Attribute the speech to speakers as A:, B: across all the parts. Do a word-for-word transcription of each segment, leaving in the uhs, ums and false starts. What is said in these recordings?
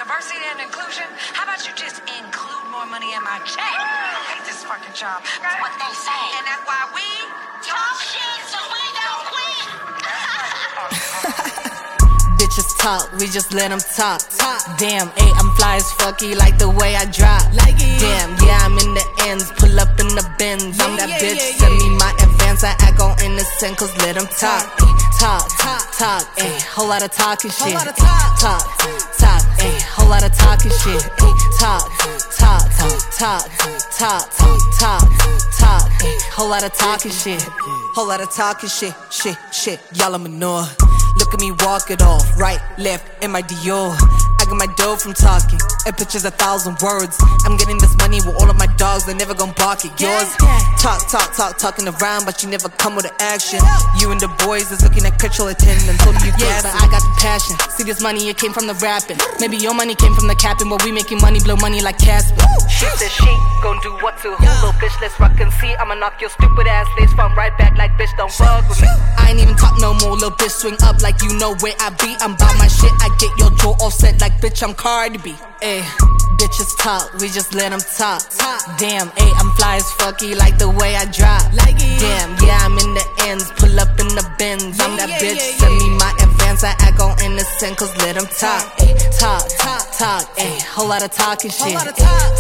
A: diversity and inclusion? How about you just include more money in my check? I hate this fucking job. That's what they say. And that's why we talk shit so we don't quit.
B: Bitches talk, we just let them talk. Damn, ayy, I'm fly as fucky like the way I drop. Damn, yeah, I'm in the ends, pull up in the Benz. I'm that bitch, send me my advance. I act on innocent, cause let them talk. Talk, talk, talk, ayy, whole lot of talking shit. Talk, talk, ayy, whole lot of talking shit. Talk, talk, talk, talk, talk, talk, ayy, whole lot of talking shit. Whole lot of talking shit, shit, shit, y'all are manure. Look at me walk it off, right, left, in my Dior. I got my dough from talking, and pictures a thousand words. I'm getting this money with all of my dogs, they never gon' bark at yours. Talk, talk, talk, talking around, but you never come with an action. You and the boys is looking at control attendant, told me you gas, but I got the passion. See this money, it came from the rapping. Maybe your money came from the capping, but we making money, blow money like Casper. She said she gon' do what to who, little bitch, let's rock and see. I'ma knock your stupid ass face from right back like bitch, don't fuck with me. I ain't even talk no more, little bitch, swing up like you know where I be. I'm bout my shit, I get your jaw offset like bitch, I'm Cardi B. Ayy, bitches talk, we just let them talk. Damn, ayy, I'm fly as fucky like the way I drop. Damn, yeah, I'm in the ends, pull up in the Benz. I'm that bitch, send me my advance. I act on innocent, cause let them talk. Ayy, talk, talk, talk, ayy, whole lot of talking shit. Talk,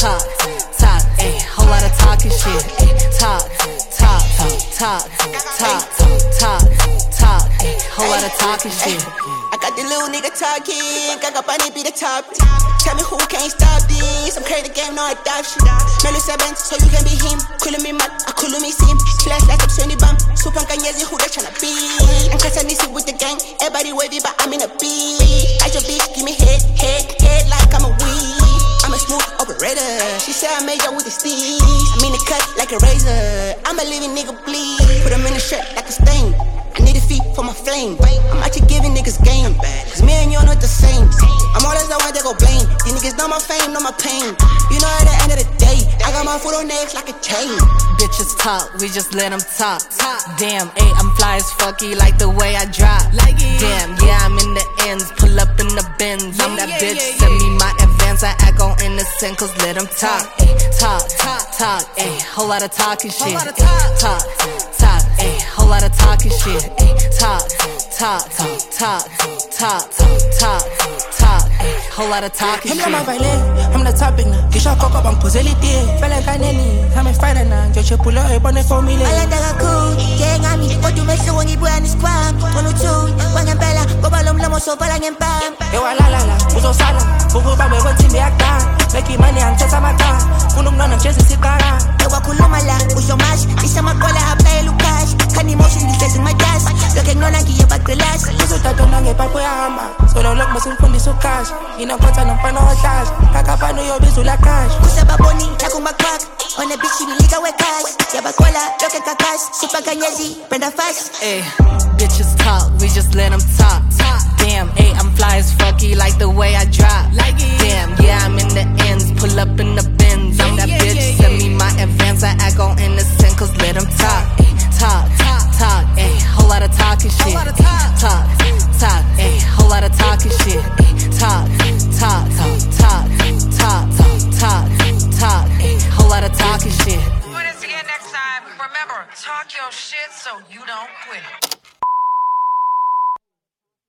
B: talk, ayy, whole lot of talking shit. Talk, talk, talk, talk, talk, talk, ayy, whole lot of talking shit.
C: I got the little nigga talking, got up on it be the top. Tell me who can't stop this, I'm crazy the game, no adoption. Melo seven, so you can be him. Kulu me mad, I kulu me sim. Flash like up Sony Bam, super kanyezi who they tryna be. I'm Kasanisi with the gang, everybody wavy but I'm in a beat. I your bitch, give me head, head, head like I'm a weed. I'm a smooth operator, she said I made her with the steez. I'm in the cut like a razor, I'm a living nigga bleed. Put him in the shirt like a stain, I need a feet for my flame. I'm out here giving niggas game, cause me and you are not the same. I'm always the one that go blame. These niggas know my fame, know my pain. You know at the end of the day, I got my foot on necks like a chain.
B: Bitches talk, we just let them talk. Damn, ayy, I'm fly as fucky like the way I drop. Damn, yeah, I'm in the ends, pull up in the Benz. I'm that bitch, send me my advance. I act on innocent, cause let them talk. Ayy, talk, talk, talk, ayy, whole lot of talking shit. Talk, talk, ayy, whole lot of talking shit. Talk, talk, talk, talk, talk, talk, ayy, whole lot of talking shit.
D: I'm the topic now. Kisha cock up and puzelity. Feel like I need. I'm a fighter now. Just pull up on the formula.
C: I like that cool. Gang on me. What do you say when you put on the squad? One or two. One and Bella. Go balom lamo so far like bam.
D: Yo la la la. Uso sala. Fufu ba me wanti me akta. Make money and chesa mata. Kulum nana chesa sikara.
C: Yo wa kulumala. Uso mash. Isa makola apply Lucas. Can emotion this in my gas. Lo que no na kiye back relax.
D: Uso tato nange pa po ya hamba. Solo lock masul fundi so cash. Ina kwata na pano dash. Kaka no yo bizu la cash.
C: Kusa baboni na kumba crack. On a bitch we liga we cash. Yabakola look at kakas. Super kanyezi Brenda fast.
B: Ayy, bitches talk, we just let them talk. Damn, ayy, I'm fly as fucky like the way I drop. Damn, yeah, I'm in the ends, pull up in the Benz. I'm that bitch, send me my advance. I act on innocent, cause let them talk. Ayy, talk, talk, ayy, whole lot of talking shit. Talk, talk, ayy, whole lot of talking shit. Talk, talk, talk, talk, talk, talk, ayy, whole lot of talking shit.
A: Put us again next time. Remember, talk your shit so you don't quit.